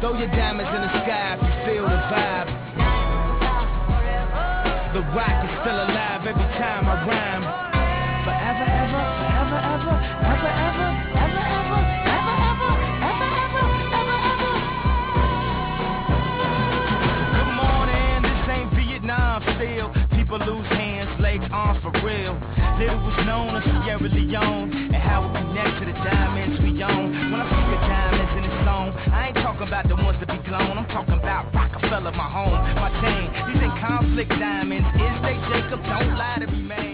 Throw your diamonds in the sky if you feel the vibe. The rock is still alive every time I rhyme. Forever, ever, forever, ever, ever, ever, ever, ever, ever, ever, ever, ever, ever, ever. Good morning, this ain't Vietnam still. People lose hands, legs, arms for real. Little was known of Sierra Leone and how it connects to the diamonds we own. When I speak of diamonds in this song, I ain't talking about the ones that be blown. I'm talking about Rockefeller, my home, my chain. These ain't conflict diamonds. Is they Jacob? Don't lie to me, man.